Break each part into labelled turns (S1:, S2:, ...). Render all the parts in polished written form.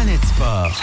S1: بلانيت سبور.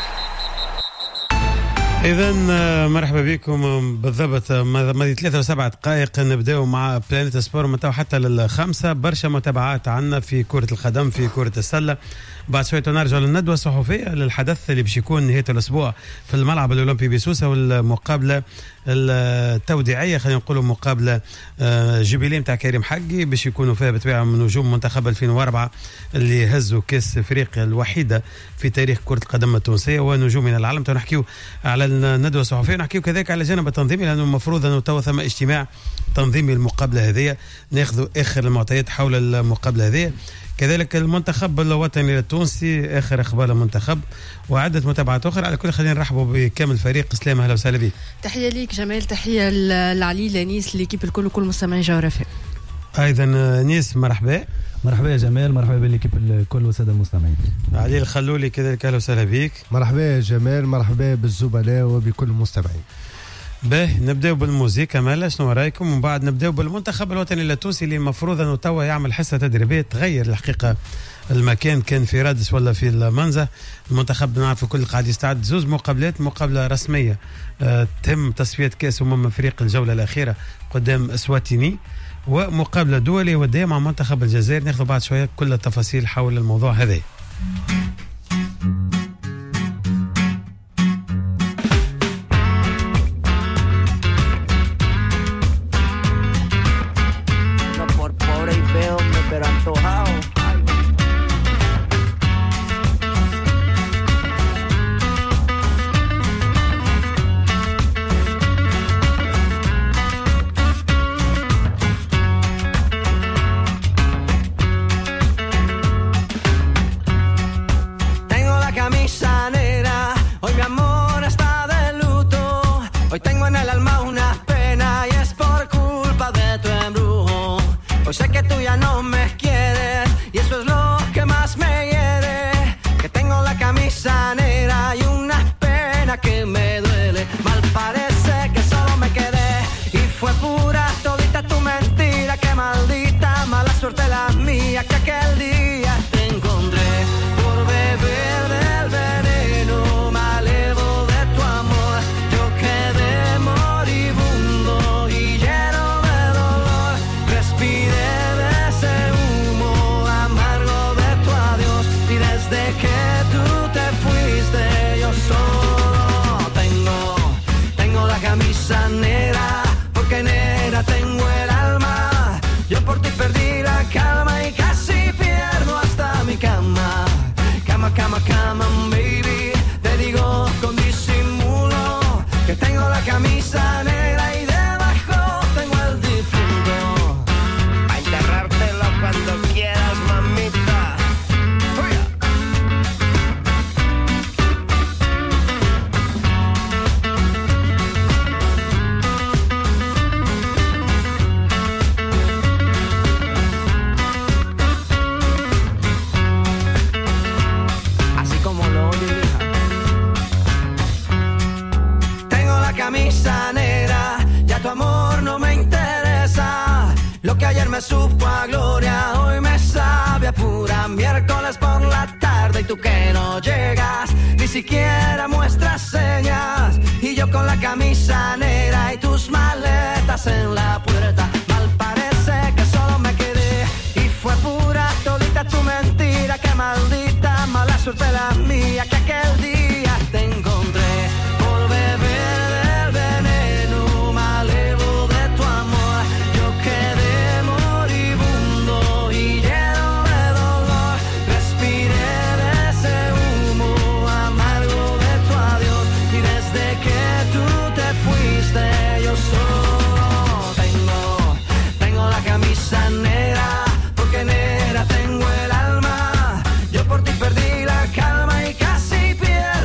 S2: إذا مرحبا بكم بالضبط ماضي 3 و7 دقائق نبداو مع بلانيت سبور متاو حتى للخمسة. برشا متابعات عنا في كرة القدم في كرة السلة. بعد شوية نرجع للندوة الصحفية للحدث اللي باش يكون نهاية الأسبوع في الملعب الأولمبي بسوسة والمقابلة التوديعية خلينا نقولوا مقابلة جوبيليه نتاع كريم حقي باش يكونوا فيها بطبيعة من نجوم منتخب 2004 اللي هزوا كأس أفريقيا الوحيدة في تاريخ كرة القدم التونسية ونجوم من العالم. نحكيو على الندوة الصحفية نحكيو كذلك على جانب التنظيمي لأنه المفروض أنه تو ثم اجتماع تنظيمي المقابلة هذه ناخذوا آخر المعطيات حول المقابلة هذه. كذلك المنتخب الوطني التونسي آخر أخبار المنتخب وعدة متابعات أخرى. على كل خلينا نرحبوا بكامل فريق. سلام أهلا وسهلا بك.
S3: تحية ليك جمال، تحية لعلي لنيس ليكيب الكل وكل مستمعين جغرافيا.
S2: أيضا نيس مرحبا.
S4: مرحبا يا جمال، مرحبا بالليكيب الكل والسادة المستمعين.
S2: علي الخلولي كذلك أهلا وسهلا بك.
S5: مرحبا يا جمال، مرحبا بالزملاء وبكل المستمعين.
S2: باهي نبداو بالموسيقى مالا شنو رايكم ومن بعد نبداو بالمنتخب الوطني التونسي اللي المفروض انه توا يعمل حصه تدريبيه تغير الحقيقه المكان كان في رادس ولا في المنزه. المنتخب نعرف الكل قاعد يستعد زوز مقابلات، مقابله رسميه تم تصفيه كاس افريقيا الجوله الاخيره قدام اسواتيني ومقابله دوليه وديه مع منتخب الجزائر. ناخذ بعد شويه كل التفاصيل حول الموضوع هذا.
S6: Supo a gloria, hoy me sabe a pura. Miércoles por la tarde y tú que no llegas, ni siquiera muestras señas. Y yo con la camisa negra y tus maletas en la puerta. Mal parece que solo me quedé y fue pura todita tu mentira. Qué maldita mala suerte la mía que aquel día te encontré por beber del veneno malevo de tu amor. Yo quedé negra tengo el alma, yo por ti perdí la calma y casi pierdo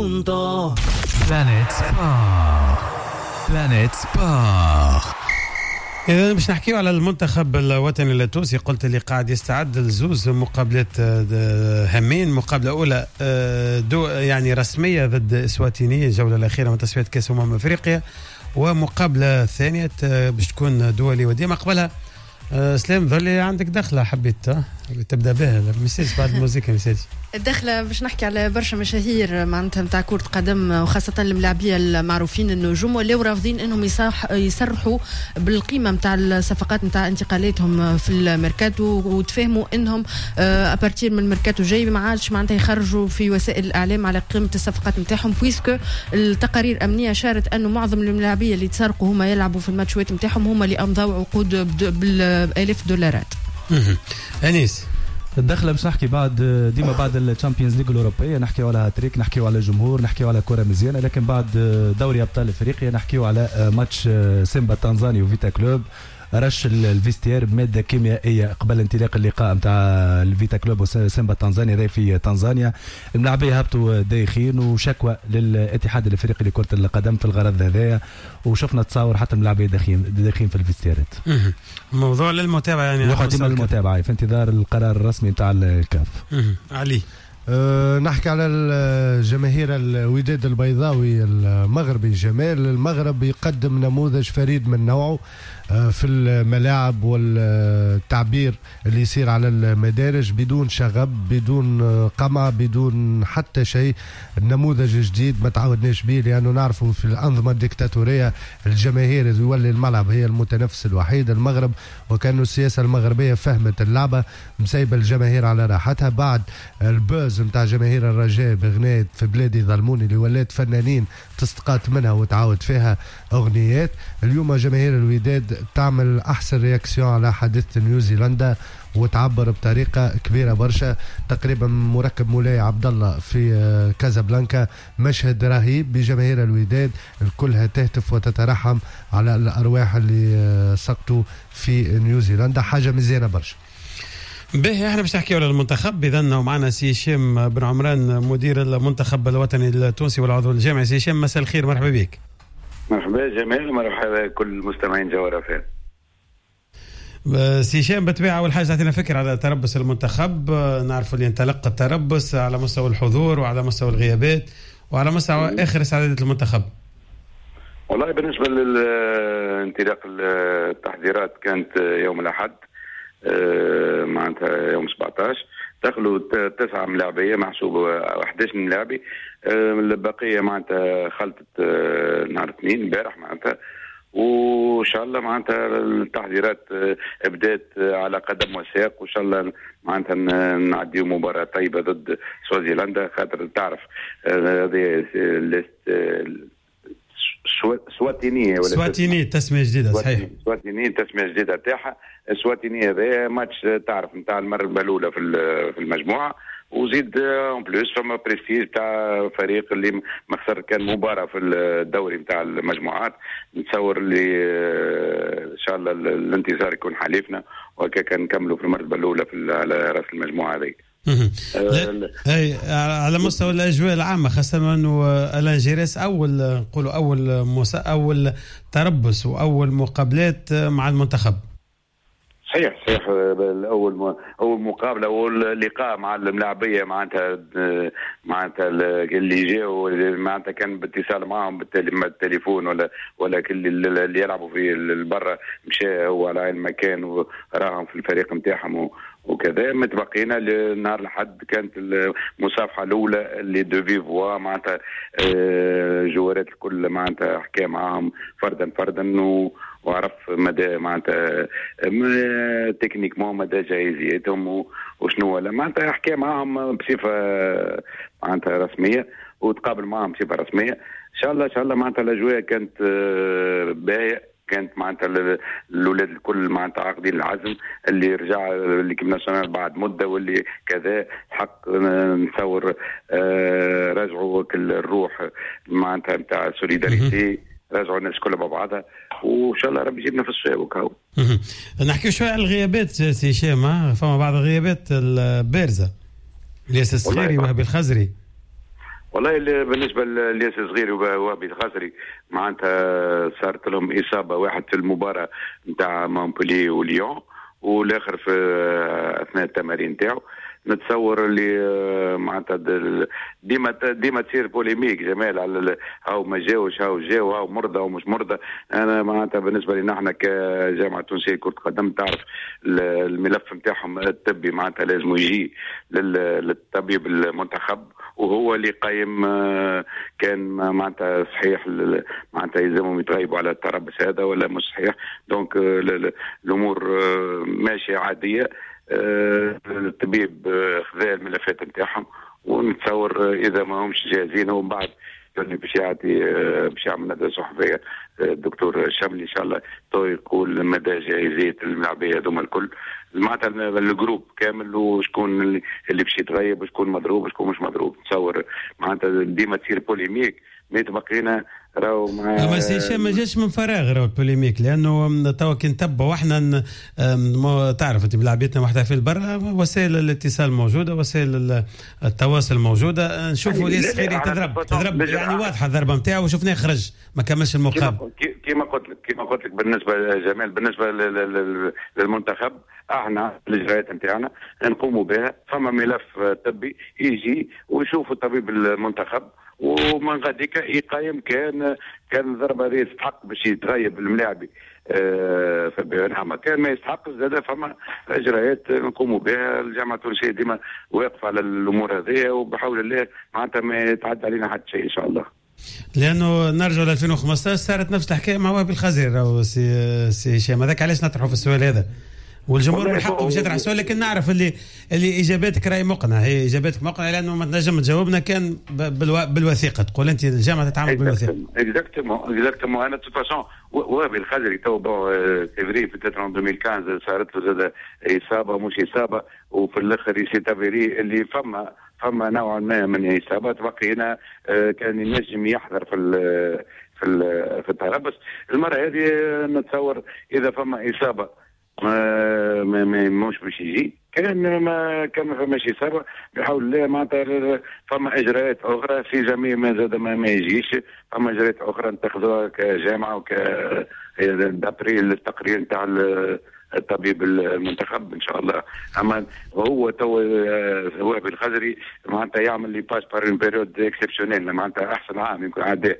S6: punto.
S1: Planet Sport. Planet Sport.
S2: إذا باش نحكيو على المنتخب الوطني التونسي. قلت اللي قاعد يستعد لزوز مقابلات هامين. مقابلة أولى يعني رسمية ضد إسواتيني الجولة الأخيرة من تصفيات كأس أفريقيا، ومقابلة ثانية باش تكون دولي ودية. ما قبلها سلام ظلي عندك دخلة حبيت تبدأ بها مسيس بعد الموسيقى مسيس
S3: الدخلة باش نحكي على برشا مشاهير معناتها نتاع كرة قدم وخاصة الملاعبية المعروفين النجوم واللي رافضين انهم يصرحوا بالقيمة نتاع الصفقات نتاع انتقالاتهم في الميركاتو، وتفهموا انهم ابارتير من الميركاتو جاي ما عادش معناتها يخرجوا في وسائل الاعلام على قيمة الصفقات نتاعهم، بويسكو التقارير امنية شارت انه معظم الملاعبية اللي تسرقوا هما يلعبوا في الماتشات نتاعهم هما اللي امضوا عقود بالالاف دولارات.
S2: أنيس
S4: الدخله باش نحكي بعد ديما بعد الشامبيونز ليج الاوروبيه نحكيو على هاتريك، نحكيو على جمهور، نحكيو على كره مزيانه، لكن بعد دوري ابطال افريقيا نحكيو على ماتش سيمبا تنزانيا وفيتا كلوب. رش الفيستير بماده كيميائيه قبل انطلاق اللقاء نتاع الفيتا كلوب وسيمبا تنزانيا ذا في تنزانيا. الملاعبيه هبطوا دايخين وشكوى للاتحاد الافريقي لكره القدم في الغرض هذايا، وشفنا تصاور حتى الملاعبيه داخلين في الفيستيرات.
S2: موضوع للمتابعه يعني
S4: وقديم للمتابعه في انتظار القرار الرسمي نتاع الكاف.
S2: علي
S5: نحكي على الجماهير الوداد البيضاوي المغربي. جمال المغرب يقدم نموذج فريد من نوعه في الملاعب والتعبير اللي يصير على المدارج بدون شغب، بدون قمع، بدون حتى شيء. نموذج جديد ما تعودناش به، لأنه نعرفوا في الأنظمة الديكتاتورية الجماهير يولي الملعب هي المتنفس الوحيد. المغرب وكانوا السياسة المغربية فهمت اللعبة مسيبة الجماهير على راحتها. بعد البوز متاع جماهير الرجاء بغناية في بلادي ظلموني اللي ولات فنانين تستقات منها وتعاود فيها أغنيات، اليوم جماهير الوداد تعمل أحسن رياكسيون على حادثة نيوزيلندا وتعبر بطريقة كبيرة برشا. تقريبا مركب مولاي عبد الله في كازابلانكا، مشهد رهيب بجماهير الوداد الكلها تهتف وتترحم على الأرواح اللي سقطوا في نيوزيلندا. حاجة مزيانة برشا.
S2: به احنا باش نحكيو على المنتخب. اذا ومعنا سي هشام بن عمران مدير المنتخب الوطني التونسي والعضو الجامعي. سي هشام مساء الخير، مرحبا بك.
S7: مرحبا جميل، مرحبا كل المستمعين جوهر فين.
S2: سي هشام بالطبيعه اول حاجه تعطينا فكره على تربص المنتخب. نعرفوا اللي انطلق التربص على مستوى الحضور وعلى مستوى الغيابات وعلى مستوى اخر استعدادات المنتخب.
S7: والله بالنسبه لانطلاق التحضيرات كانت يوم الاحد معناتها يوم 17 دخلوا 9 ملاعبيه محسوبه 11 ملاعبي. البقيه معناتها خلطت نهار اثنين امبارح معناتها، وان شاء الله معناتها التحضيرات بدات على قدم وساق، وان شاء الله معناتها نعديو مباراه طيبه ضد سوازيلندا. خاطر تعرف هذه سواتيني ولا
S2: سواتيني تسميه جديده صحيح.
S7: سواتيني تسميه جديده تاعها. سواتيني هذا ماتش تعرف نتاع المره الاولى في المجموعه، وزيد اون بلوس فما بريستيج تاع فريق اللي ما خسر كان مباراه في الدوري نتاع المجموعات. نتصور اللي ان شاء الله الانتصار يكون حليفنا وهكا نكملوا في المرتبه الاولى على راس المجموعه هذه.
S2: اي على مستوى الاجواء العامه خاصه انه الان جيريس نقولوا اول تربص واول مقابلات مع المنتخب.
S7: صحيح اول مقابله اول لقاء مع الملاعبيه معناتها اللي جاوا معناتها كان باتصال معهم بالتليفون ولا كل اللي يلعبوا في برا مشى هو على المكان وراهم في الفريق نتاعهم وكذا. متبقينا لنهار الحد كانت المصافحه الاولى اللي دو فيفوا معناتها جوارات الكل معناتها حكى معاهم فردا وعرف مدى معناتها تكنيكمون مدى جاهزيتهم وشنو ولا معناتها حكى معاهم بصفه معناتها رسميه وتقابل معاهم بصفه رسميه. ان شاء الله معناتها الاجواء كانت باهيه. كانت معناتها الاولاد الكل معناتها عاقدين العزم اللي رجع ليكيب ناسيونال بعد مده واللي كذا حق نتصور رجعوا كل الروح معناتها نتاع سوليداريتي، رجعوا الناس كلها مع بعضها وان شاء الله ربي يجيبنا في الصيام وكاو.
S2: نحكي شويه على الغيابات سي هشام. فما بعض الغيابات البارزه الياس الصغيري وهبي الخزري.
S7: والله بالنسبه للياس صغير ووابي الخزري معناتها صارت لهم اصابه، واحد في المباراه نتاع مونبولي وليون والاخر في اثناء التمارين نتاعو. نتصور اللي معناتها ديما تصير بوليميك جمال على هاو ما جاوش هاو جاو هاو مرضى ومش مرضى. انا معناتها بالنسبه لنا احنا كجامعه تونسيه كره قدم تعرف الملف نتاعهم الطبي معناتها لازم يجي للطبيب المنتخب وهو اللي قايم كان معناتها صحيح معناتها يلزمهم يتغيبوا على التربص هذا ولا مش صحيح. دونك الامور ماشيه عاديه. الطبيب خذا الملفات نتاعهم ونتصور اذا ما همش جاهزين ومن بعد باش يعمل ندوه صحفيه الدكتور الشملي ان شاء الله تو يقول مدى جاهزيه الملاعبيه هذوما الكل معناتها الجروب كامل وشكون اللي باش يتغيب وشكون مضروب وشكون مش مضروب. نتصور معناتها ديما تصير بوليميك ما تبقينا راهو
S2: ما سي ما جاش من فراغ راهو البوليميك لانه توا كي نتبعوا احنا تعرف انت بلعبتنا محتفل برا وسائل الاتصال موجوده وسائل التواصل موجوده نشوفوا ليس خيري تضرب يعني واضحه الضربه نتاعو وشفناه خرج ما كملش المقابل.
S7: كيما قلت لك بالنسبه جمال بالنسبه للمنتخب احنا الاجراءات نتاعنا نقوموا بها. فما ملف طبي يجي ويشوفوا طبيب المنتخب ومن غاديك يقيم كان الضربه هذه تستحق باش يتغيب الملاعبي نعم كان ما يستحق زاد. فما اجراءات نقوموا بها. الجامعه التونسيه ديما واقفه على الامور هذه وبحول الله معناتها ما يتعدى علينا حتى شيء ان شاء الله.
S2: لانه نرجع ل 2015 صارت نفس الحكايه مع وابي الخزري راهو سي هشام. هذاك علاش نطرحوا في السؤال هذا والجمهور من حقه باش يطرح السؤال لكن نعرف اللي اجاباتك راهي مقنعه. هي اجاباتك مقنعه لانه ما تنجم تجاوبنا كان بالوثيقه. تقول انت الجامعه تتعامل بالوثيقه.
S7: اكزاكتومون انا تو فاسون وابي الخزري تو فيفري في 2015 صارت له زاد اصابه مش اصابه وفي الاخر يسيتافيري اللي فما نوعا ما من اصابات بقينا كان ينجم يحضر في التربص. المره هذه نتصور اذا فما اصابه مش باش يجي كان ما فماش اصابه بحول الله معناتها فما اجراءات اخرى في جميع ما زاد ما يجيش. فما اجراءات اخرى نتخذوها كجامعه دابري التقرير نتاع الطبيب المنتخب ان شاء الله. اما هو تو هو بالخزري معناتها يعمل لي باس بار اون بيريود اكسبسيونيل معناتها احسن عام يمكن عدى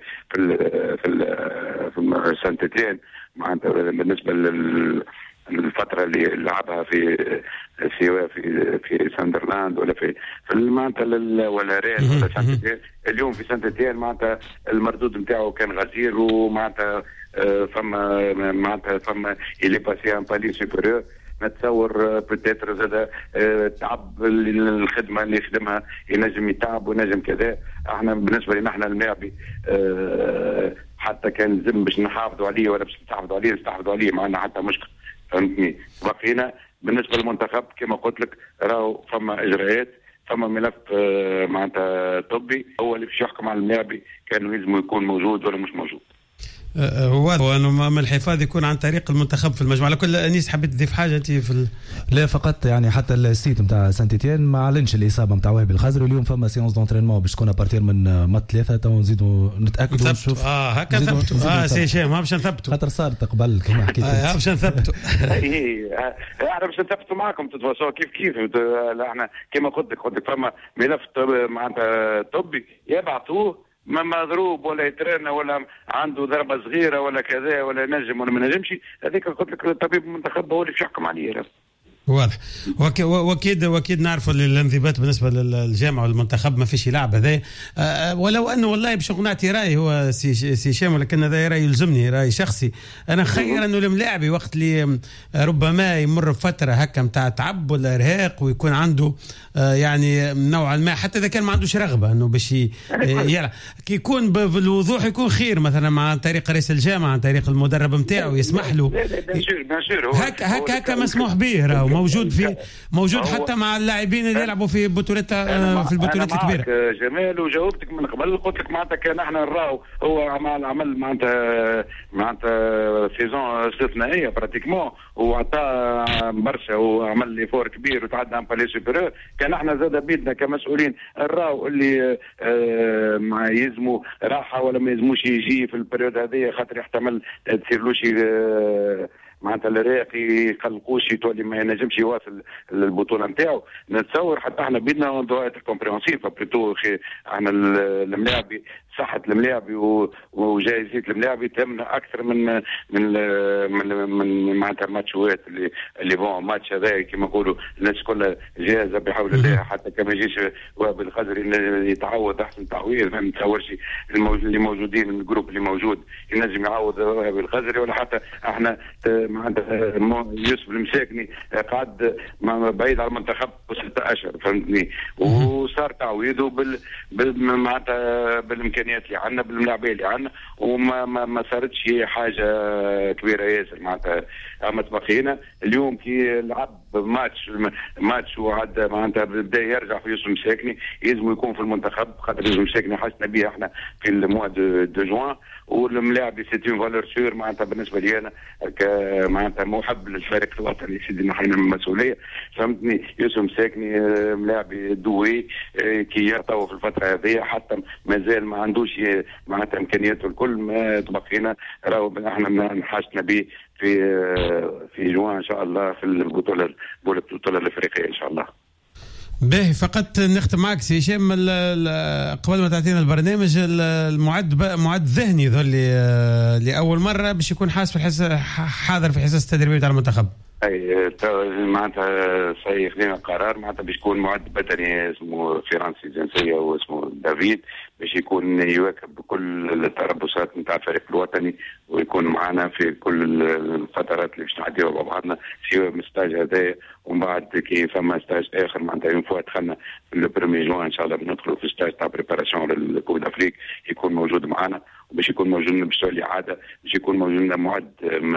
S7: في سانتيتين معناتها بالنسبه الفترة اللي لعبها في ساندرلاند ولا في معناتها ولا ريال ولا سانتيتين. اليوم في سانتيتين معناتها المردود نتاعو كان غزير ومعناتها فما اللي باسي ان بالي سوبيريور. نتصور بتاتر زاد تعب الخدمه اللي يخدمها ينجم يتعب ونجم كذا. احنا بالنسبه لنا احنا الملاعبي حتى كان لازم باش نحافظوا عليه ولا باش نستحفظوا عليه ما عندنا حتى مشكل فهمتني. بقينا بالنسبه للمنتخب كما قلت لك راهو فما اجراءات فما ملف معناتها طبي هو اللي باش يحكم على الملاعبي كان لازم يكون موجود ولا مش موجود.
S2: هو انه الحفاظ يكون عن طريق المنتخب في المجموعه. لكل انيس حبيت تضيف حاجه انت
S4: لا فقط يعني حتى السيت نتاع سانتيتيان ما علنش الاصابه نتاع وهبي الخزري واليوم فما سيونس دونترينمون باش تكون ابارتير من مات 3 تو نزيدوا نتاكدوا ونشوف
S2: هكا نثبتوا سي هشام باش نثبتوا
S4: خاطر صارت قبل كما حكيت
S2: باش نثبتوا
S7: احنا باش نثبتوا معكم تتواصلوا كيف احنا كما قلت لك فما ملف معناتها طبي يبعثوه ما مضروب ولا يترنى ولا عنده ضربه صغيره ولا كذا ولا نجم ولا ما نجمش. هذيك قلت لك الطبيب المنتخب هو اللي باش يحكم عليه.
S2: واضح. واكيد نعرفوا الانضباط بالنسبه للجامعه والمنتخب ما فيش يلعب هذا ولو انه والله باش نعطي راي هو سي هشام ولكن هذا راي يلزمني راي شخصي. انا خير انه الملاعب وقت اللي ربما يمر بفتره هكا نتاع تعب ولا ارهاق ويكون عنده يعني نوعا ما حتى اذا كان ما عندوش رغبه انه باش يلعب كي يكون بالوضوح يكون خير مثلا عن طريق رئيس الجامعه عن طريق المدرب نتاعو يسمح له هكا مسموح به راهو موجود حتى مع اللاعبين اللي يلعبوا في بطولات في البطولات الكبيره.
S7: جمال وجاوبتك من قبل، قلت لك معناتها كان احنا نراو هو عمل معناتها سيزون استثنائيه براتيكمون، وعطى برشا وعمل لي فور كبير وتعدى ان بالي سوبيريور. كان احنا زاد بيدنا كمسؤولين نراو اللي ما يلزموا راحه ولا ما يلزموش يجي في البريود هذه، خاطر يحتمل تصير له شي معناتها الريق يقلقوش تولي ما ينجمش يواصل البطوله نتاعو. نتصور حتى احنا بيدنا دوات كومبريهنسيف بلوتو احنا الملاعبي صحه الملاعبي وجايزيه الملاعبي تمنع اكثر من معناتها الماتشات اللي بون ماتش هذا كما نقولوا الناس كلها جاهزه بحول الله، حتى كما يجيش وائل الخزري يتعوض احسن تعويض. ما نتصورش اللي موجودين الجروب اللي موجود ينجم يعوض وائل الخزري، ولا حتى احنا معناتها يوسف المساكني قعد بعيد على المنتخب 6 أشهر فهمتني، وصار تعويضه معناتها بالامكانيات اللي عندنا بالملاعبيه اللي عندنا، وما صارتش حاجه كبيره ياسر معناتها. اما تبقينا اليوم كي لعب ماتش وعد معناتها بدا يرجع في يوسف مساكني يلزم يكون في المنتخب، خاطر يوسف مساكني حسنا به احنا في الموا دو جوان، والملاعب سي اون فالور سور معناتها بالنسبه لي انا معناتها محب للفريق الوطني سيدي نحن المسؤوليه فهمتني. يوسف مساكني ملاعب دوي كي يرتوى في الفتره هذه، حتى مازال ما عندوش معناتها امكانياته الكل. ما تبقينا راهو احنا نحاسنا به في جوان ان شاء الله في البطوله الافريقيه ان شاء الله.
S2: باهي، فقط نختم معك سي هشام قبل ما تعطينا البرنامج معد ذهني ذول لاول مره باش يكون حاضر في حصص التدريبيه تاع المنتخب.
S7: اي معناتها خذينا قرار معناتها باش يكون معد بدني اسمه فرنسي جنسيه واسمه دافيد، باش يكون يواكب كل التربصات نتاع الفريق الوطني ويكون معنا في كل الفترات اللي باش نعديوها مع بعضنا، سواء من الستاج هذايا ومن بعد كي فما ستاج اخر معناتها يوم فوا دخلنا في لو بروميي جوان ان شاء الله بندخلوا في ستاج تاع بريباراسيون للكوب دافريك، يكون موجود معنا وباش يكون موجود باش تولي عاده باش يكون موجود معد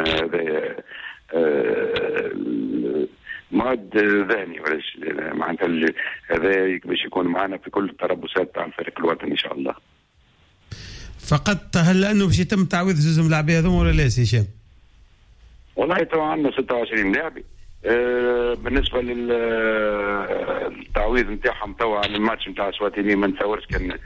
S7: معد ذهني معناتها هذا باش يكون معنا في كل التربصات تاع الفريق الوطني ان شاء الله.
S2: فقط هل لانه باش يتم تعويض زوز ملاعبيه هذوما ولا لا سي هشام؟
S7: والله تو عندنا 26 لاعبي. بالنسبه للتعويض نتاعهم توا على الماتش نتاع سواتيني ما نتصورش كان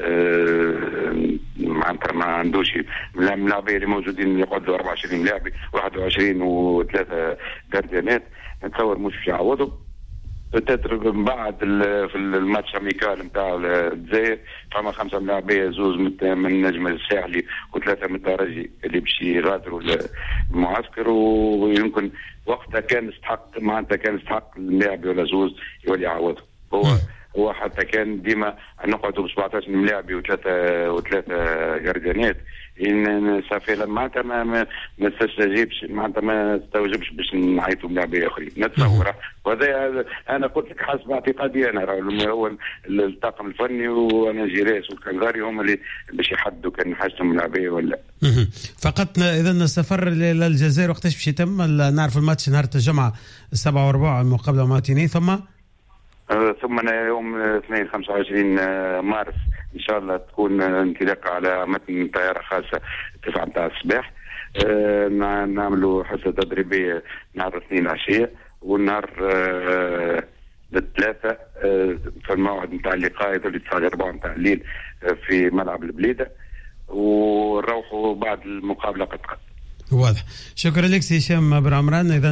S7: معناتها ما عندوش الملاعبيه اللي موجودين يقعدوا 24 لاعبي 21 وثلاثه جارديانات، نتصور مش باش يعوضوا. بتتر من بعد في الماتش اميكال نتاع الجزائر فما 5 ملاعبيه، زوز من النجم الساحلي وثلاثه من الترجي اللي باش يغادروا المعسكر، ويمكن وقتها كان يستحق اللاعبي ولا زوز يولي يعوضه. هو حتى كان ديما نقعدوا ب 17 ملاعبي وثلاثه جارديانات ان صافي معناتها ما تستجيبش معناتها ما تستوجبش باش نعيطوا ملاعبيه اخرين نتصور. وهذا انا قلت لك حسب اعتقادي انا هو الطاقم الفني وانا جيريس والكنغاري هم اللي باش يحددوا كان حاجتهم ملاعبيه ولا.
S2: فقط اذا السفر للجزائر وقتاش باش يتم؟ نعرف الماتش نهار الجمعه 7 و4 مقابله مارتيني، ثم
S7: يوم 25 مارس ان شاء الله تكون انطلاقه على متن طياره خاصه 9 متاع الصباح. نعملوا حصه تدريبيه نهار الاثنين العشيه، والنهار الثلاثه في الموعد نتاع اللقاء اللي 9 متاع الليل في ملعب البليده، ونروحوا بعد المقابله قد
S2: واضح. شكرا لك سي هشام بن عمران، اذا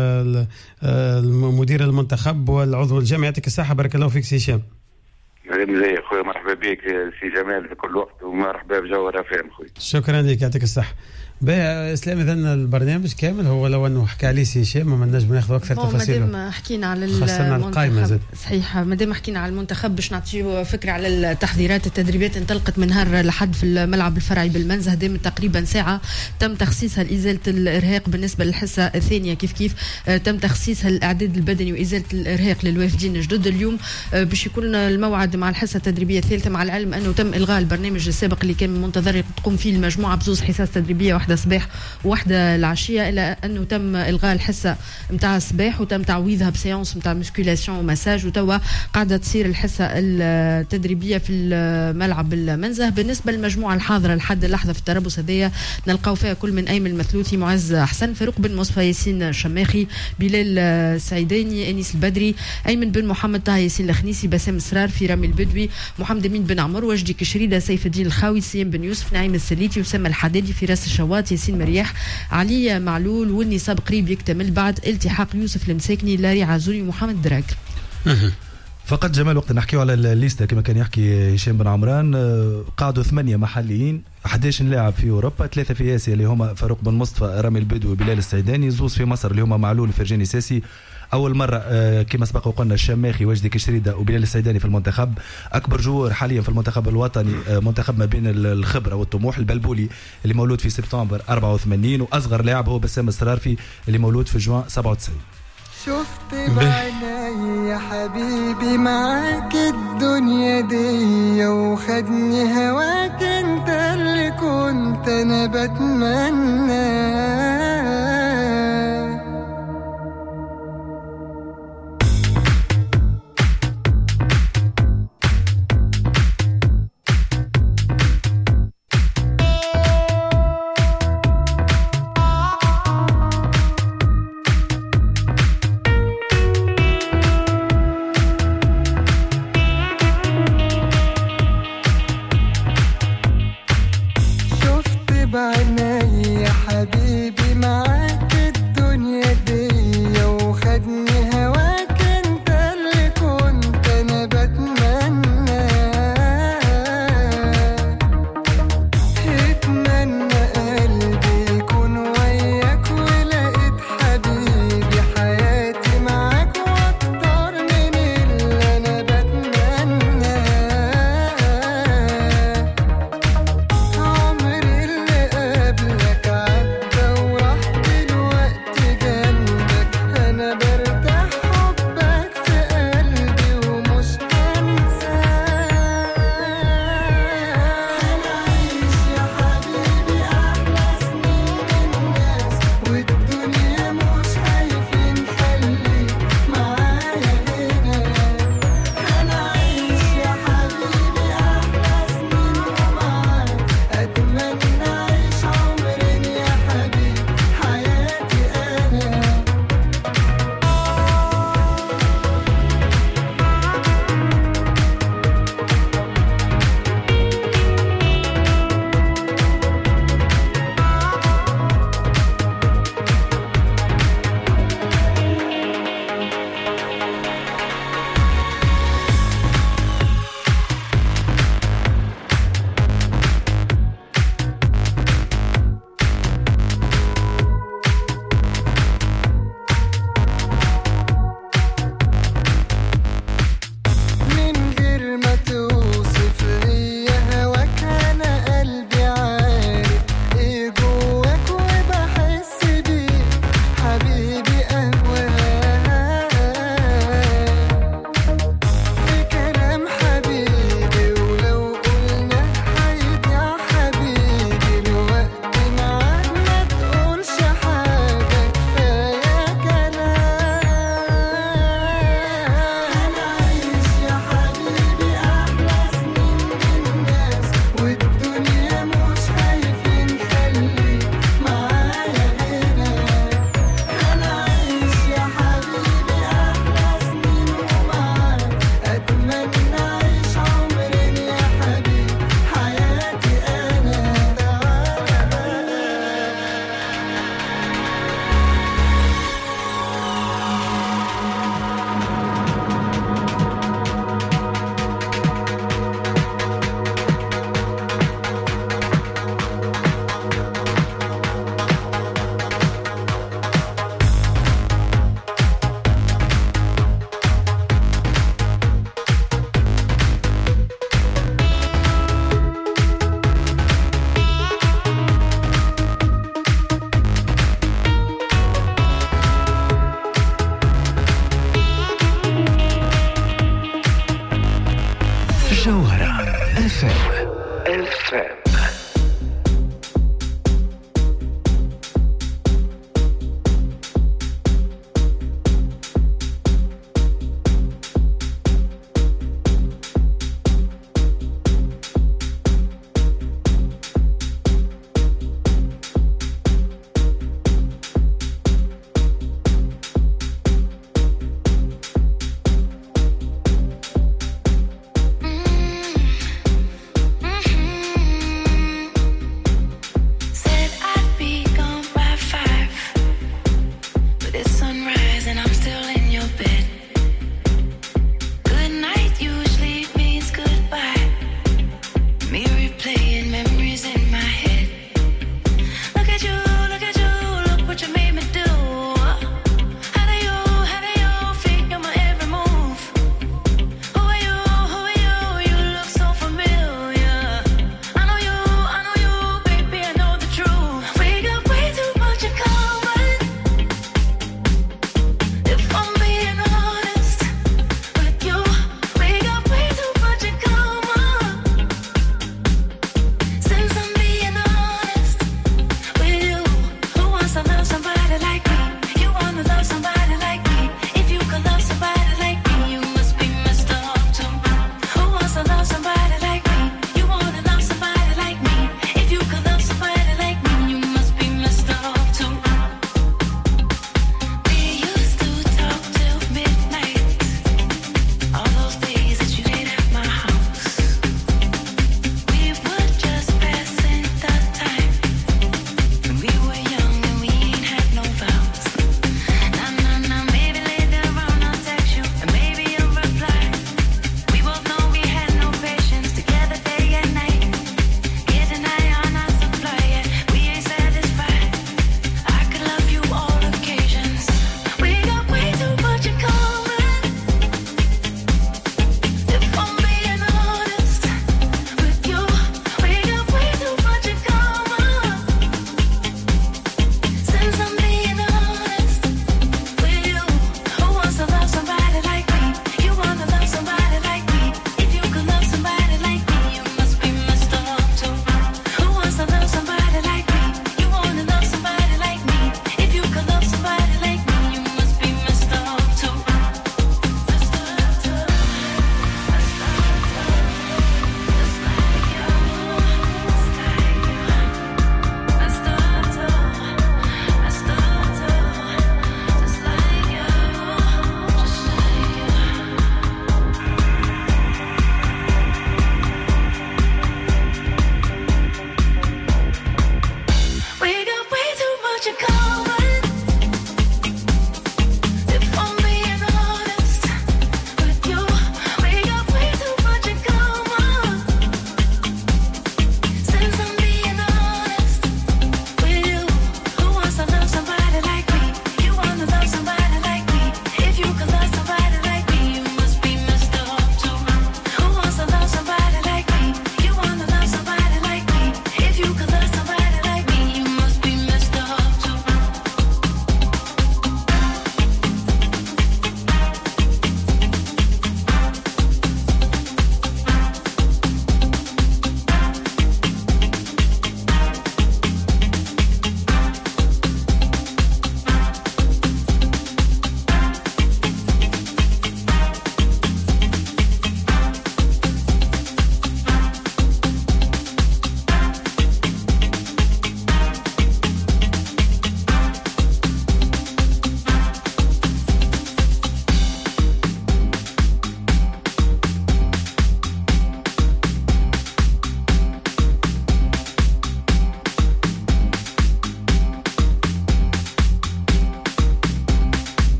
S2: المدير المنتخب والعضو الجامعي، يعطيك الصحه. بارك الله فيك سي هشام.
S7: زي اخويا، مرحبا بك سي جمال في كل وقت، ومرحبا بجوهر FM خويا.
S2: شكرا لك، يعطيك الصحه. اسلام، اذا البرنامج كامل هو لو انه حكى عليه سي هشام ما نجم ناخذ اكثر تفاصيل.
S3: مادام حكينا على المنتخب صحيح، مادام حكينا على المنتخب باش نعطيو فكره على التحضيرات. التدريبات انطلقت من نهار لحد في الملعب الفرعي بالمنزه، دامت تقريبا ساعه تم تخصيصها لازاله الارهاق. بالنسبه للحصه الثانيه كيف تم تخصيصها للاعداد البدني وازاله الارهاق للوافدين الجدد. اليوم باش يكون الموعد مع الحصه التدريبيه الثالثه، مع العلم انه تم الغاء البرنامج السابق اللي كان منتظر تقوم فيه المجموعه بزوز حصص تدريبيه، واحده واحدة صباح وواحدة العشية، إلا أنه تم إلغاء الحصة متاع الصباح وتم تعويضها بسيونس متاع مسكولاسيون ومساج، وتوا قاعدة تصير الحصة التدريبية في الملعب المنزه. بالنسبة للمجموعة الحاضرة لحد اللحظة في التربص هذايا نلقاو فيها كل من أيمن المثلوثي، معز حسن، فاروق بن مصطفى، ياسين شماخي، بلال السعيداني، أنيس البدري، أيمن بن محمد، طه ياسين الخنيسي، بسام سرار، في رامي البدوي، محمد أمين بن عمر، وجدي كشريدة، سيف الدين الخاوي، سيم بن يوسف، نعيم السليتي، وسام الحدادي، فراس الشواط، ياسين مرياح، علي معلول، والنصاب قريب يكتمل بعد التحاق يوسف المساكني، لاري عزوري، ومحمد دراك.
S4: فقط جمال وقت نحكيو على الليسته كما كان يحكي هشام بن عمران، قعدوا 8 محليين، 11 لاعب في اوروبا، 3 في اسيا اللي هما فاروق بن مصطفى، رامي البدوي، بلال السعيداني، زوز في مصر اللي هما معلول وفرجاني ساسي. اول مره كما سبق وقلنا الشماخي، وجدي كشريده، وبلال السعيداني في المنتخب. اكبر جوار حاليا في المنتخب الوطني منتخب ما بين الخبره والطموح، البلبولي اللي مولود في سبتمبر 84، واصغر لاعب هو بسام السرارفي اللي مولود في جوان 97.
S8: شفت بعيني يا حبيبي معاك الدنيا دي، وخدني هواك انت اللي كنت انا بتمنى.
S1: جوهرة FM.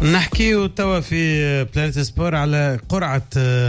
S2: نحكي توا في بلانيت سبور على قرعة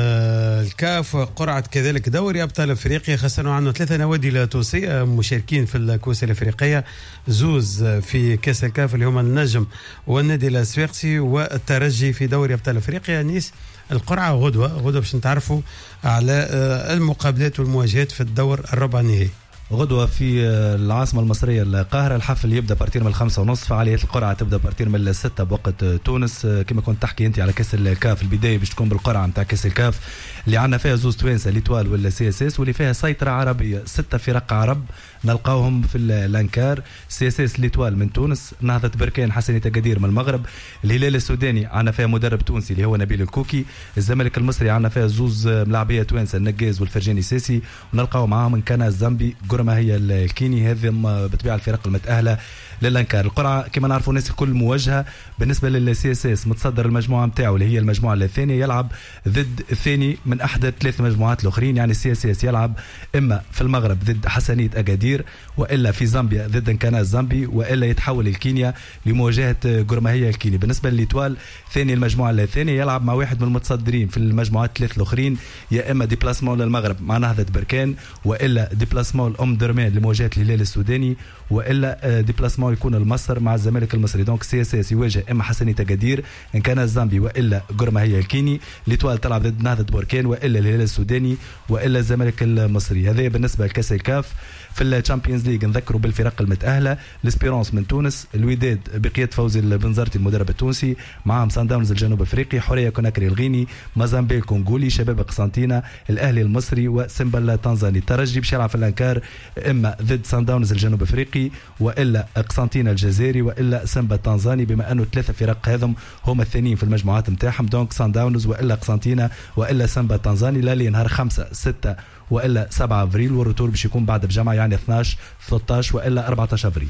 S2: الكاف وقرعة كذلك دوري أبطال أفريقيا، خاصة عنه 3 نوادي تونسية مشاركين في الكؤوس الأفريقية، زوز في كأس الكاف اللي هما النجم والنادي الصفاقسي والترجي في دوري أبطال أفريقيا. نيس القرعة غدوة باش نتعرفوا على المقابلات والمواجهات في الدور الربع النهائي.
S4: غدوة في العاصمة المصرية القاهرة. الحفل يبدأ بارتير من 5:30، فعاليات القرعة تبدأ بارتير من 6 بوقت تونس. كما كنت تحكي أنت على كأس الكاف، البداية باش تكون بالقرعة متاع كأس الكاف اللي عندنا فيها زوز توانسة ليتوال ولا CSS، واللي فيها سيطرة عربية 6 فرق عرب نلقاوهم في الانكار. CSS ليتوال من تونس، نهضة بركان حسني تقدير من المغرب، الهلال السوداني عندنا فيها مدرب تونسي اللي هو نبيل الكوكي، الزمالك المصري عندنا فيها زوز ملاعبية توانسة النقاز والفرجاني ساسي، ونلقاو معاهم من كان الزامبي قرمة هي الكيني. هذه بطبيعة الفرق المتأهلة للانكار. القرعه كما نعرفوا الناس الكل موجهه. بالنسبه للCSS متصدر المجموعه نتاعو اللي هي المجموعه الثانيه، يلعب ضد الثاني من احدى 3 مجموعات الاخرين، يعني CSS يلعب اما في المغرب ضد حسنيه اكادير، والا في زامبيا ضد انكانا الزامبي، والا يتحول الكينيا لمواجهه قرمهيه الكيني. بالنسبه لليتوال ثاني المجموعه الثانيه، يلعب مع واحد من المتصدرين في المجموعات 3 الاخرين، يا اما ديبلاسمون للمغرب مع نهضه بركان، والا ديبلاسمون ام درمان لمواجهه الهلال السوداني، والا ديبلاسمون يكون المصر مع الزمالك المصري. دونك CSS يواجه اما حسني تقدير ان كان الزامبي، والا قرمهيه الكيني. ليتوال تلعب ضد نهضه بركان، والا الهلال السوداني، والا الزمالك المصري. هذا بالنسبه لكاس الكاف. في الشامبيونز ليج نذكروا بالفرق المتأهلة: الاسبيرونس من تونس، الوداد بقيادة فوزي البنزرتي المدرب التونسي، معهم سان داونز الجنوب افريقي، حورية كوناكري الغيني، مازامبي الكونغولي، شباب قسنطينة، الاهلي المصري، وسيمبا التنزاني. الترجي باش يلعب في الانكار اما ضد سان داونز الجنوب افريقي، والا قسنطينة الجزائري، والا سيمبا التنزاني، بما انه 3 فرق هذم هما الثانيين في المجموعات نتاعهم. دونك سان داونز والا قسنطينة والا سيمبا التنزاني، لا نهار 5 6 والا 7 افريل، والروتور باش يكون بعد بجمع يعني 12 13 والا 14 افريل.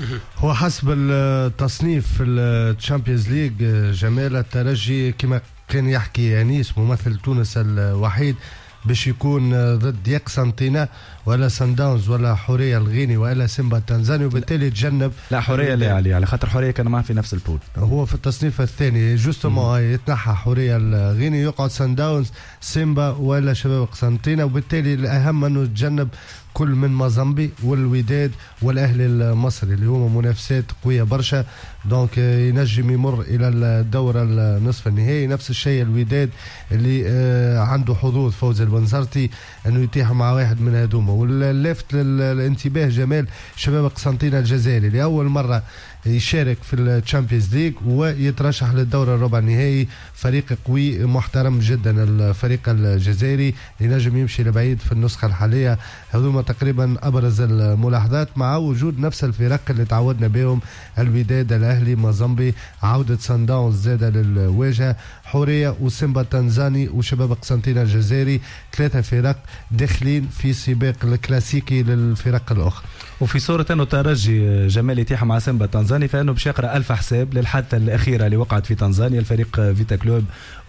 S5: هو حسب التصنيف في الشامبيونز ليج جمال، الترجي كما كان يحكي انيس ممثل تونس الوحيد باش يكون ضد يقسنطينة ولا سان داونز ولا حورية الغيني ولا سيمبا التنزاني، وبالتالي تجنب.
S4: لا حورية لا على خاطر حورية كان معاه في نفس البول،
S5: هو في التصنيف الثاني جوستومون يتنحى حورية الغيني، يقعد سان داونز سيمبا ولا شباب قسنطينة، وبالتالي الأهم أنه تجنب كل من مازامبي والوداد والاهلي المصري اللي هما منافسات قويه برشا. دونك ينجم يمر الى الدوره النصف النهائي. نفس الشيء الوداد اللي عنده حظوظ فوز البنزرتي انه يتيح مع واحد من هذوما. واللافت للانتباه جمال شباب قسنطينة الجزائري لاول مره يشارك في الشامبيونز ليج ويترشح للدورة الربع النهائي. فريق قوي محترم جدا الفريق الجزائري، ينجم يمشي لبعيد في النسخة الحالية. هذوما تقريبا أبرز الملاحظات، مع وجود نفس الفرق اللي تعودنا بهم: الوداد، الأهلي، مازامبي، عودة سان داونز زادة للواجهة، حورية وسيمبا التنزاني وشباب قسنطينة الجزائري. 3 فرق داخلين في سباق الكلاسيكي للفرق الأخرى.
S4: وفي صورة أنه ترجي جمال يتيح مع سيمبا التنزاني، فإنه باش يقرأ ألف حساب للحادثة الأخيرة اللي وقعت في تنزانيا. الفريق فيتا كلوب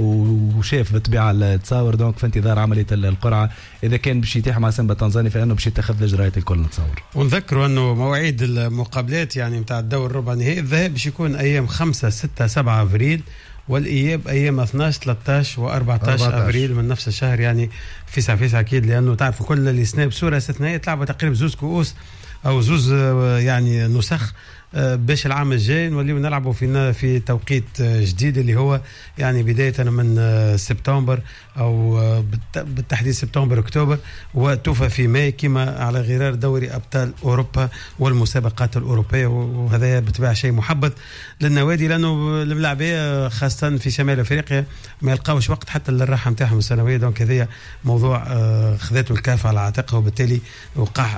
S4: وشاف بالطبيعة التصاور، دونك في انتظار عملية القرعة إذا كان باش يتيح مع سيمبا التنزاني فإنه باش يتخذ الإجراءات الكل نتصور.
S2: ونذكروا أنه مواعيد المقابلات يعني متاع الدور الربع النهائي، الذهاب باش يكون أيام 5 6 7 أفريل، والإياب أيام 12 13 و14 أفريل من نفس الشهر، يعني فيسع أكيد، لأنه تعرفوا كل الإسناب بصورة استثنائية تلعبوا تقريبا زوز كؤوس أو زوز يعني نسخ باش العام الجاي نوليو نلعبوا في توقيت جديد اللي هو يعني بداية من سبتمبر أو بالتحديد سبتمبر أكتوبر، وتوفى في ماي كما على غرار دوري أبطال أوروبا والمسابقات الأوروبية. وهذا بالطبيعة شيء محبط للنوادي، لأنه الملاعبية خاصة في شمال أفريقيا ما يلقاوش وقت حتى للراحة متاعهم السنوية. دونك هذا موضوع خذته الكاف على عاتقه، وبالتالي وقع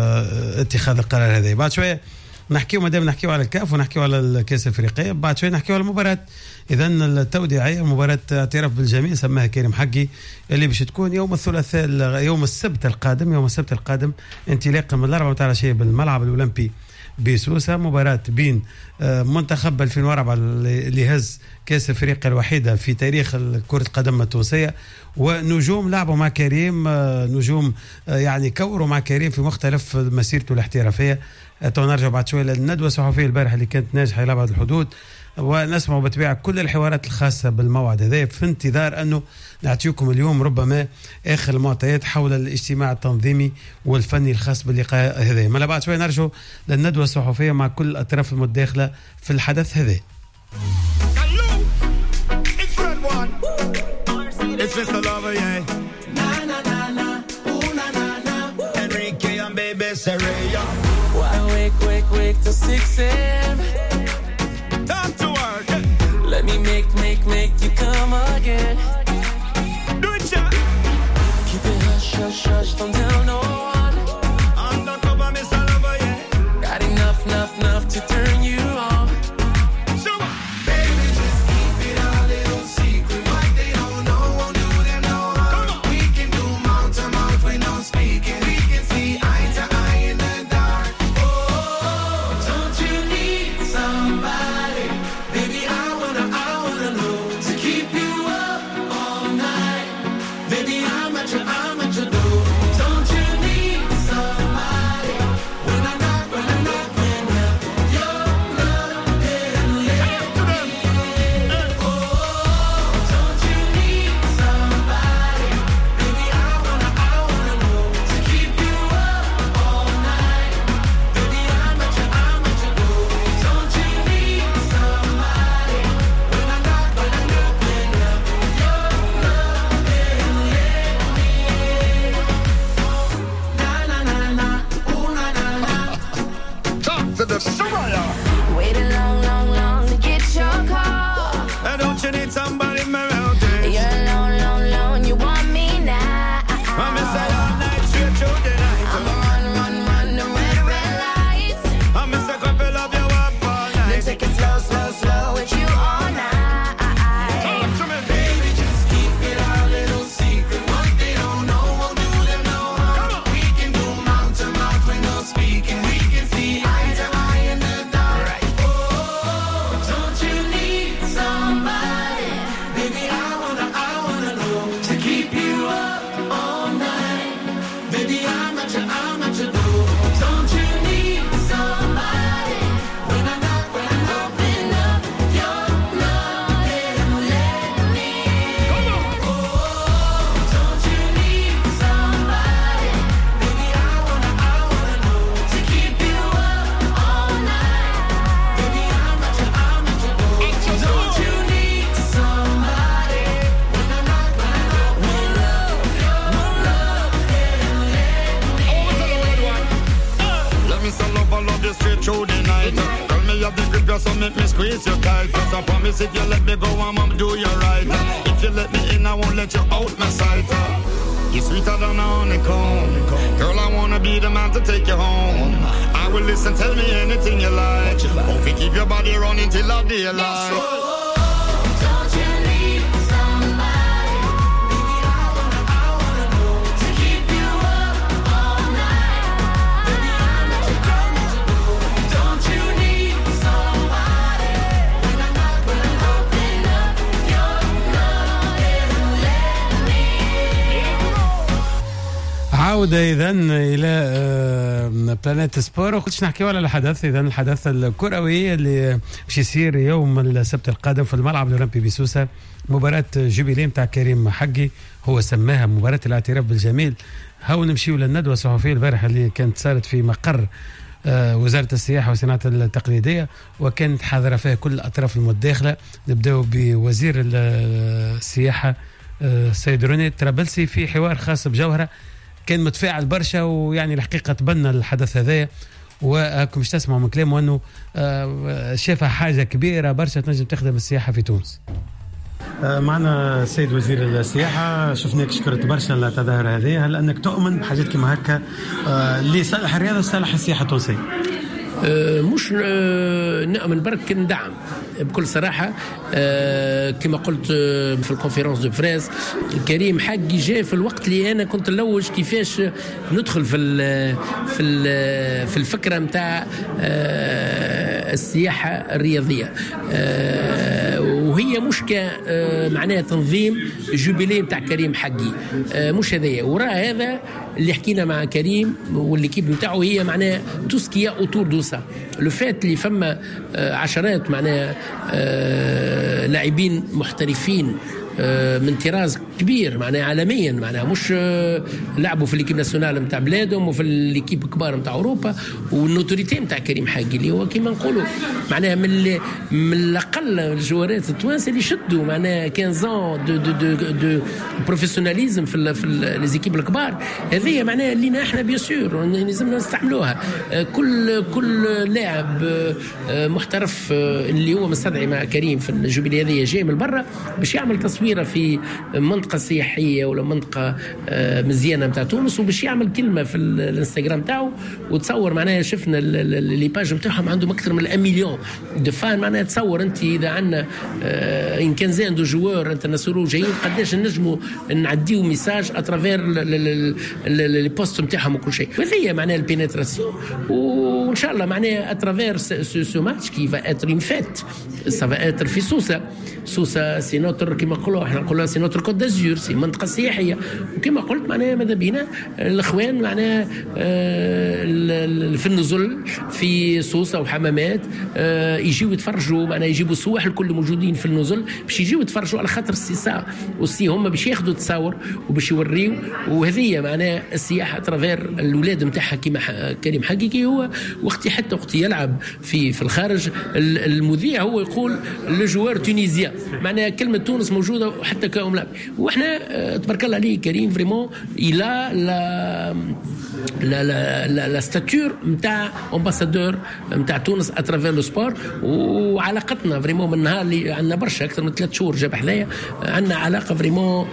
S2: اتخاذ القرار هذا. بعد شوية نحكيو، مادام نحكيو على الكاف ونحكيو على الكاس الافريقيه، بعد شوي نحكيو على المباراه. اذا التوديعيه مباراه اعتراف بالجميع سماها كريم حقي، اللي باش تكون يوم الثلاثاء يوم السبت القادم انطلاقا من 4 متاع العشيه بالملعب الاولمبي بسوسه. مباراه بين منتخب 2004 اللي هز كاس افريقيا الوحيده في تاريخ كره القدم التونسيه، ونجوم لعبوا مع كريم، نجوم يعني كوروا مع كريم في مختلف مسيرته الاحترافيه. نرجع بعد شويه للندوه الصحفيه البارحه اللي كانت ناجحه الى ابعد الحدود. ونسمع بطبيعة كل الحوارات الخاصة بالموعد هذا في انتظار أنه نعطيكم اليوم ربما آخر المعطيات حول الاجتماع التنظيمي والفني الخاص باللقاء هذا. ما بعد شوي نرجع للندوة الصحفية مع كل الأطراف المتداخلة في الحدث هذا.
S9: It's Mr. Lover, yeah. Na na na na, ooh na na na. Enrique and baby Sereya.
S10: Why wake till 6 a.m.
S9: Time to work.
S10: Let me make you come again.
S9: Do it, yeah.
S10: Keep it hush, don't tell no one.
S9: Undercover, Mr. Lover, yeah.
S10: Got enough to turn you on.
S11: Waiting long to get your call.
S9: Don't you need somebody around there?
S11: You're alone, you want me now.
S9: I'm inside all night, straight through the night.
S11: I'm run the red lights.
S9: I'm a couple of you up all night.
S11: Then take it slow with you all night.
S9: Talk to me, baby, just keep it our little secret. What they don't know won't do them no harm. We can do mouth to mouth with no speaking. We can see eye to eye in the dark. Oh, don't you need somebody? Baby, I wanna know to keep you up all night. Baby, I'm at your door. Don't you need somebody? When I knock, open up your love and let me in. Oh, don't you need somebody? Baby, I wanna know to keep you up all night. Baby, I'm at your door. Don't you need somebody? When I knock, open up your love and let me in. Let me sell love, I love you straight through the night. Tell me you have the grip, so make me squeeze you tight. Cause I promise if you let me go, I'm gonna do you right. If you let me in, I won't let you out my sight. You're sweeter than a honeycomb. Girl, I wanna be the man to take you home. I will listen, tell me anything you like. Hope you keep your body running till the daylight.
S11: Don't you need somebody? Baby, I wanna know to keep you up all night. Baby, I'm at your door. Don't you need somebody? When I knock, open up your love and let me in.
S2: عودة إذا إلى بلانيت سبور، وقلتش نحكيو على الحدث. إذا الحدث الكروي اللي باش يصير يوم السبت القادم في الملعب الأولمبي بسوسة، مباراة جوبيلي متاع كريم حقي، هو سماها مباراة الاعتراف بالجميل. هاو نمشيو للندوة الصحفية البارحة اللي كانت صارت في مقر وزارة السياحة والصناعات التقليدية، وكانت حاضرة فيها كل الأطراف المتداخلة. نبدأ بوزير السياحة السيد روني الطرابلسي في حوار خاص بجوهرة، كان متفاعل برشا، ويعني الحقيقة تبنى الحدث هذايا، وكم مش تسمعوا من كلامه أنه شافها حاجة كبيرة برشا تنجم تخدم السياحة في تونس. معنا السيد وزير السياحة، شفناك شكرت برشا التظاهر هذه. هل أنك تؤمن بحاجات كما هكا لصالح الرياضة وصالح السياحة التونسية؟
S12: مش نؤمن برك ندعم بكل صراحة. كما قلت في الكونفيرنس دو بريس، كريم حقي جاء في الوقت اللي أنا كنت نلوج كيفاش ندخل في الفكرة متاع السياحة الرياضية، وهي مش معناها تنظيم جوبيلي متاع كريم حقي، مش هذايا. وراء هذا اللي حكينا مع كريم والليكيب نتاعو هي معناها تو سكي اوتور دو سا لو فات اللي فما عشرات معناها لاعبين محترفين من طراز كبير معناها عالميا معناها مش لعبوا في الليكيب ناسيونال نتاع بلادهم وفي الليكيب الكبار نتاع اوروبا والنوتوريتي نتاع كريم حاجي اللي هو كيما نقولوا معناها من الاقل الجوارات التوانسه اللي شدوا معناها 15 دو بروفيسيوناليزم في لي زيكيب الكبار هذه معناها اللي احنا بيان سور لازمنا نستعملوها كل لاعب محترف اللي هو مستدعي مع كريم في الجوبيلي هذه جاي من برا باش يعمل تصويره في منطقه سياحيه ولا منطقه مزيانه نتاع تونس وباش يعمل كلمه في الانستغرام تاعو وتصور معناها شفنا لي باج نتاعهم عندهم اكثر من 1 مليون دو فان معناها تصور انت اذا عندنا ان كانزان دو جوار انترناسيونال جايين قداش نجموا نعديو ميساج اترافير لي بوست نتاعهم وكل شيء وهذه معناها البينيتراسيون وان شاء الله معناها اترافير سو ماتش كي فا اتر اون فيت سا فا اتر في سوسه سي نوتر كما نقولوا احنا نقولوا سي نوتر كوت دازور سي منطقه سياحيه وكما قلت معناها ماذا بينا الاخوان معناها في النزل في سوسه وحمامات يجيو يتفرجوا معناها يجيبوا السواح الكل موجودين في النزل باش يجيو يتفرجوا على خاطر السيسا والسي هم باش ياخذوا تصاور وباش يوريو وهذه معناها السياحه ترافير الاولاد نتاعها كما كريم حقيقي هو وقت يلعب في الخارج المذيع هو يقول لو جوار تونيزيان معناها كلمه تونس موجوده وحتى كأم لاعب واحنا تبارك الله عليه كريم فريمون إلى لا ستاتور نتاع امباسادور نتاع تونس اترافير لو سبور وعلاقتنا فريمون من نهار اللي عندنا برشا اكثر من 3 شهور جاب حذايا عندنا علاقه فريمون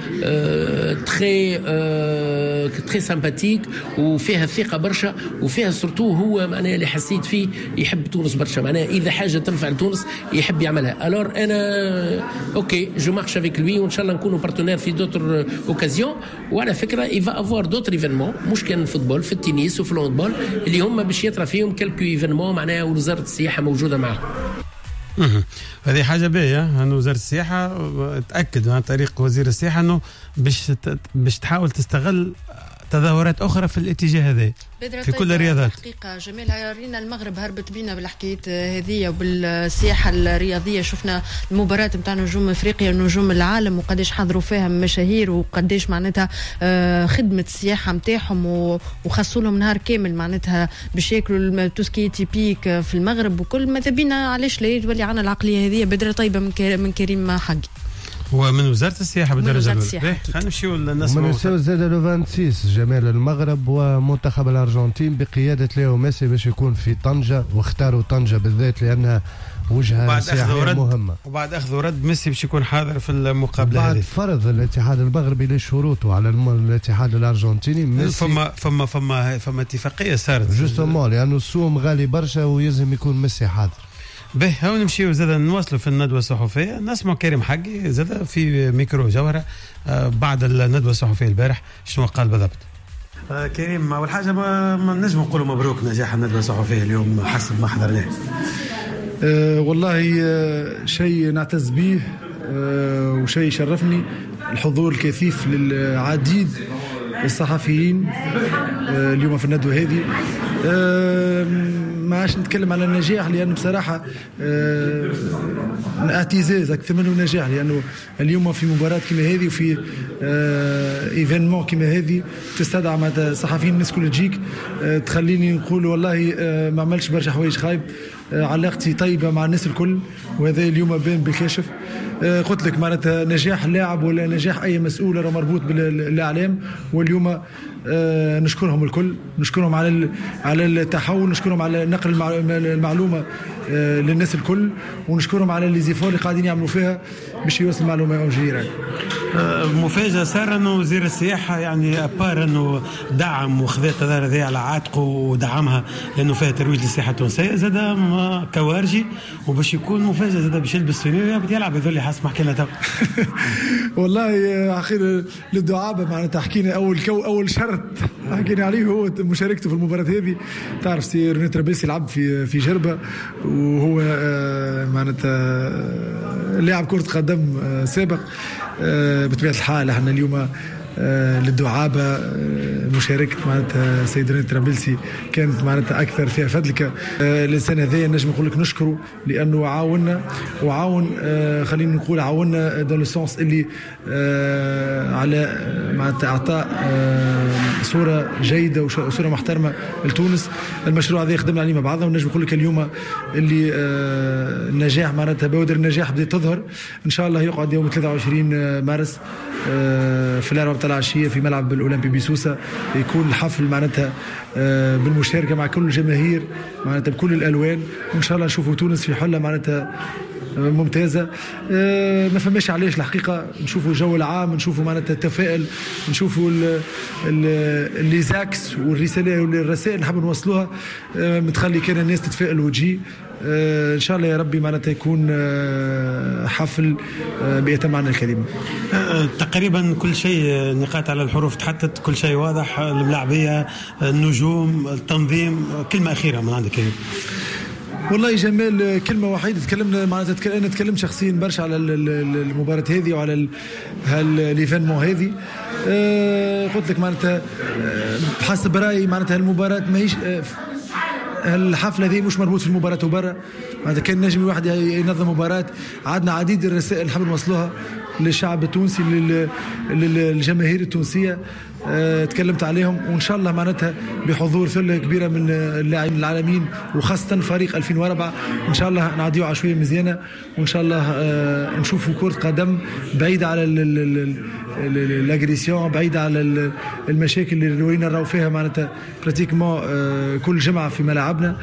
S12: تري سامباتيك وفيها ثقه برشا وفيها سورتو هو معناها اللي حسيت فيه يحب تونس برشا معناها اذا حاجه تنفع لتونس يحب يعملها الور انا اوكي جو مارش افيك لوي وان شاء الله نكونوا بارتنير في دوتر اوكازيون وعلى فكره يفا افوار دوتر ايفينمون مش كان الفوتبول في التنس وفي الهاندبول اللي هم باش يطرا فيهم كالكو ايفينمون معناها وزاره السياحه موجوده معهم.
S2: هذه حاجه باهيه انه وزاره السياحه تاكد عن طريق وزير السياحه انه باش تحاول تستغل تظاهرات اخرى في الاتجاه هذا في كل الرياضات.
S3: حقيقه جميل رينا المغرب هربت بينا بالحكايه هذه وبالسياحه الرياضيه شفنا المباراه نتاع نجوم افريقيا ونجوم العالم وقداش حضروا فيها مشاهير وقداش معناتها خدمه السياحه نتاعهم وخصوا لهم نهار كامل معناتها باش ياكلوا توسكي تيبيك في المغرب وكل ماذا بينا علاش لا يولي عنا العقليه هذه بدره طيبه من كريم حقي
S2: ومن وزارة السياحة بالدرجة الأولى. خلينا نمشيو للناس.
S5: من نساو زاد لو 26 جمال المغرب ومنتخب الأرجنتين بقيادة ليو ميسي باش يكون في طنجة واختاروا طنجة بالذات لأنها وجهة سياحية مهمة.
S2: وبعد أخذ ورد ميسي باش يكون حاضر في المقابلة هذه.
S5: بعد فرض الاتحاد المغربي لشروطه على الاتحاد الأرجنتيني ميسي.
S2: فما اتفاقية صارت.
S5: جوستومون لأنه السوم غالي برشا ويلزم يكون ميسي حاضر.
S2: به هاو نمشيو زاد نواصلوا في الندوة الصحفية نسمع كريم حقي زاد في ميكرو جوهرة بعد الندوة الصحفية البارح شنو قال بالضبط. كريم أول حاجة ما نجم نقولوا مبروك نجاح الندوة الصحفية اليوم حسب ما حضرناه.
S13: والله شيء نعتز به وشيء يشرفني الحضور الكثيف للعديد الصحفيين اليوم في الندوة هذه. ما عادش نتكلم على النجاح لأنه بصراحة اعتزاز أكثر منه نجاح لأنه اليوم في مباراة كما هذه وفي ايفينمون كما هذه تستدعى مع صحفيين الناس كل تجيك تخليني نقول والله ما عملش برشا حوايج خايب علاقتي طيبة مع الناس الكل وهذا اليوم بان بالكشف. قلت لك معناتها نجاح لاعب ولا نجاح أي مسؤول مربوط بالإعلام واليوم نشكرهم الكل نشكرهم على التحول نشكرهم على نقل المعلومة للناس الكل ونشكرهم على اللي قاعدين يعملوا فيها باش يوصل معلومة جيدة.
S2: مفاجأة صار انه وزير السياحة يعني ابار انه دعم وخذ التظاهرة ذي على عاتقه ودعمها لانه فيها ترويج للسياحة التونسية زاد كوارجي وباش يكون مفاجأة زاد باش يلبس سنية بدي يلعب يذل حسب ما حكينا تو.
S13: والله اخيرا للدعابة معناتها حكينا اول شرط حكينا عليه هو مشاركته في المباراة هذه. تعرف سي روني ترابيسي يلعب في جربة وهو معناتها لاعب كرة قدم سابق. بطبيعة الحال احنا اليوم للدعابة. مشاركة معناتها سيد رني ترابلسي كانت معناتها أكثر فيها فضلك. الإنسان هذا نجم نقول لك نشكره لأنه عاوننا وعاون خلينا نقول عاوننا دون لو سونس اللي على معناتها أعطاء صورة جيدة وصورة محترمة لتونس. المشروع هذا خدمنا عليه مع بعضنا ونجم نقول لك اليوم اللي النجاح معناتها بودر النجاح بدأت تظهر. إن شاء الله يقعد يوم 23 مارس في الأربعة بتاع العشية في ملعب الأولمبي بسوسة يكون الحفل معناتها بالمشاركة مع كل الجماهير معناتها بكل الألوان. وإن شاء الله نشوفوا تونس في حلة معناتها ممتازة. ما فهمش علاش الحقيقة نشوفوا الجو العام نشوفوا معناتها التفاؤل نشوفوا اللي زاكس والرسائل نحب نوصلوها متخلي كان الناس تتفائل وتجي. إن شاء الله يا ربي معناتها يكون حفل بأتم معنى الكلمة.
S2: تقريبا كل شيء نقاط على الحروف تحدد كل شيء واضح. الملاعبية النجوم التنظيم كلمة أخيرة من عندك كريم.
S13: والله جمال كلمة وحيدة تكلمنا معناتها أنا تكلمت شخصيا برشا على المباراة هذه وعلى هالإيفينمون هذه. قلت لك معناتها بحسب رأيي معناتها المباراة ماهيش الحفلة هذه مش مربوط في المباراة وبرا. معناتها كان نجم واحد ينظم مباراة. عندنا عديد الرسائل نحب نوصلوها للشعب التونسي للجماهير التونسية تكلمت عليهم. وإن شاء الله معناتها بحضور ثلة كبيرة من اللاعبين العالمين وخاصة فريق 2004 إن شاء الله نعديو عشوية مزيانة. وإن شاء الله نشوفوا كرة قدم بعيدة على الأجريسيون بعيدة على المشاكل اللي وين نراو فيها معناتها براتيكمون كل جمعة في ملاعبنا.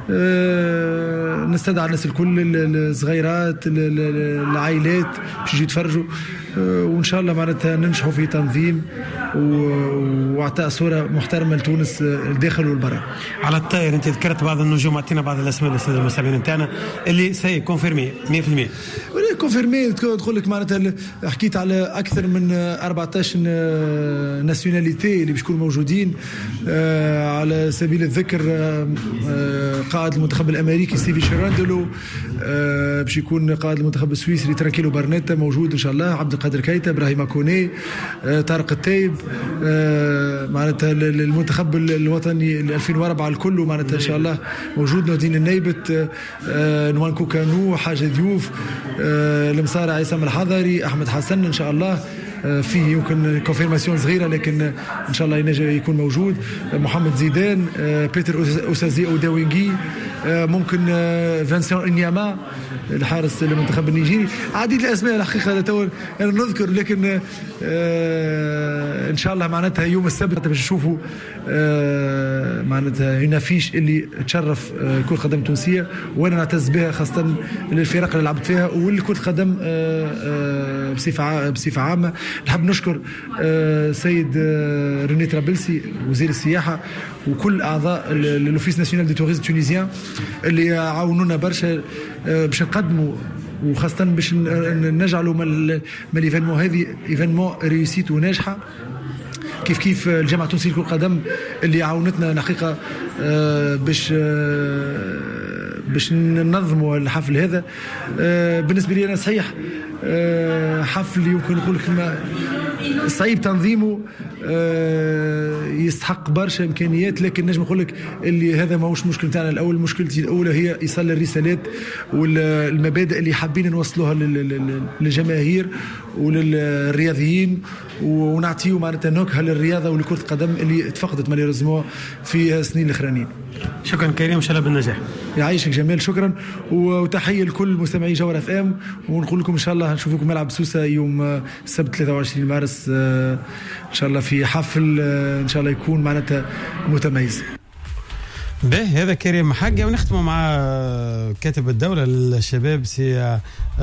S13: نستدعى الناس الكل الصغيرات العائلات باش يجوا يتفرجوا. وإن شاء الله معناتها ننجحوا في تنظيم واعطاء صورة محترمة لتونس الداخل والبرا.
S2: على الطاير انت ذكرت بعض النجوم، اعطينا بعض الاسماء للساده المستمعين نتاعنا اللي سي كونفيرمي 100%.
S13: كونفيرمي تقول لك معناتها حكيت على اكثر من 14 ناسيوناليتي اللي باش يكونوا موجودين. على سبيل الذكر قائد المنتخب الامريكي ستيفي شيراندولو باش يكون قائد المنتخب السويسري ترانكيلو بارنيتا موجود ان شاء الله. عبد القادر كيتا، ابراهيم كوني، طارق التايب، معناتها المنتخب الوطني 2004 الكل معناتها ان شاء الله موجود. نودين النيبت، نوانكو كانو، حاجه ضيوف، المصارع عصام الحضري، احمد حسن ان شاء الله. فيه يمكن كونفيرماسيون صغيره لكن ان شاء الله يكون موجود. محمد زيدان، بيتر اوسازي او داوينغي، ممكن فانسيون انياما الحارس المنتخب النيجيري. عديد الاسماء الحقيقه تو انا نذكر لكن ان شاء الله معناتها يوم السبت باش نشوفوا معناتها هنا فيش اللي تشرف كرة قدم تونسيه وانا نعتز بها خاصه للفرق اللي لعبت فيها والكرة قدم بصفه عامه. نحب نشكر سيد رني ترابلسي وزير السياحه وكل اعضاء لوفيس ناسيونال دي توريزم تونيزيان اللي عاونونا برشا باش نقدموا وخاصه باش نجعلوا من الايفينمون هذه ايفينمون ريوسيت وناجحه. كيف الجامعه التونسيه لكرة القدم اللي عاونتنا الحقيقه باش ننظموا الحفل هذا. بالنسبه لي انا صحيح حفل يمكن نقول لك صعيب تنظيمه، يستحق برشا امكانيات، لكن نجم نقول لك اللي هذا ماهوش مشكل تاعنا الاول. مشكلتي الاولى هي ايصال الرسالات والمبادئ اللي حابين نوصلوها للجماهير وللرياضيين ونعطيو معناتها نكهه للرياضه ولكرة القدم اللي تفقدت ماليريزمون في السنين الاخرانيين.
S2: شكرا كريم، ان شاء الله بالنجاح.
S13: يعيشك جمال، شكرا وتحيه لكل مستمعي جوهر اف ام، ونقول لكم ان شاء الله نشوفكم ملعب سوسه يوم السبت 23 مارس ان شاء الله في حفل ان شاء الله يكون معناتها متميز.
S2: به هذا كريم حاجة. ونختم مع كاتب الدولة للشباب سي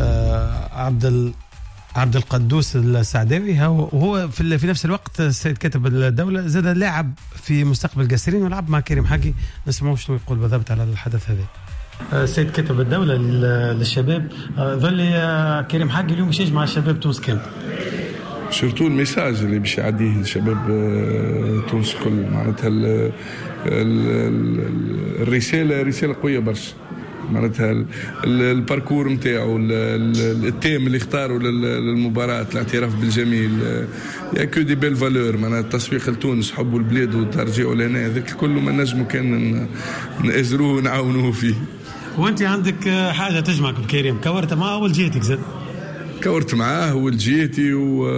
S2: عبد القدوس السعداوي، وهو في نفس الوقت السيد كاتب الدولة زاد لاعب في مستقبل قاسرين ولعب مع كريم حاجي. نسمعوا شنو يقول بالضبط على الحدث هذا. السيد كاتب الدولة للشباب، ظل كريم حاجي اليوم يشجع مع الشباب تونس كامل.
S14: سورتو الميساج اللي باش يعديه الشباب تونس كل معناتها الرسالة قوية برشا. معناتها الباركور نتاعو التيم اللي اختاروا للمباراة الاعتراف بالجميل يا كو دي بيل فالور معناتها التسويق لتونس حبوا البلاد وترجعوا لنا هذاك كله ما نجموا كان نأزروه ونعاونوه فيه.
S2: وانت عندك حاجه تجمعك بكريم كورت معاه اول جيتك زاد؟
S14: كورت معاه ولجيتي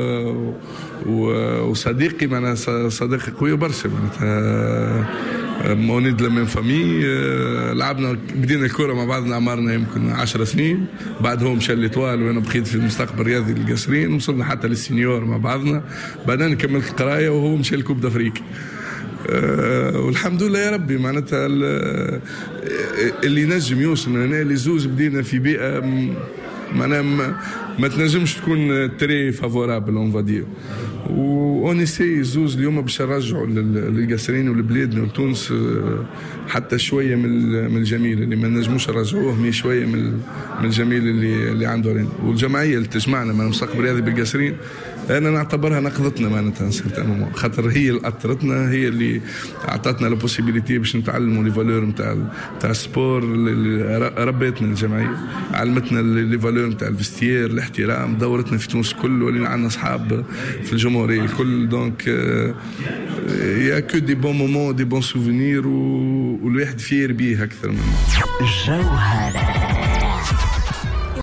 S14: وصديقي معناها صديقي قوي برشا معناتها مونيد لمن فامي لعبنا بدينا الكرة مع بعضنا عمرنا يمكن 10 سنين بعد هو مشى لإطوال وأنا بقيت في المستقبل الرياضي للقصرين وصلنا حتى للسينيور مع بعضنا بعدين كملت القراية وهو مشى لكوب دافريك والحمد لله يا ربي معناتها اللي نجم يوصل من هنا اللي زوز بدينا في بيئة معناها ما تنجمش تكون تري فافورابل اون فادير ونسي زوز اليوم باش نرجعوا للقصرين ولبلادنا ولتونس حتى شويه من الجميل اللي ما نجموش نرجعوه مي شويه من الجميل اللي عنده لنا والجمعيه اللي تجمعنا مع المستقبل الرياضي بالقصرين انا نعتبرها نقضتنا معناتها خاطر هي اللي اثرتنا هي اللي اعطتنا لا بوسيبيليتي باش نتعلموا لي فالور نتاع السبور اللي ربيتنا الجمعيه علمتنا لي فالور نتاع الفستير الاحترام دورتنا في تونس كل ولينا عندنا اصحاب في الجمهوريه الكل دونك يا كو دي بون مومون دي بون سوفينير والواحد فير بيه اكثر من
S15: جوهرة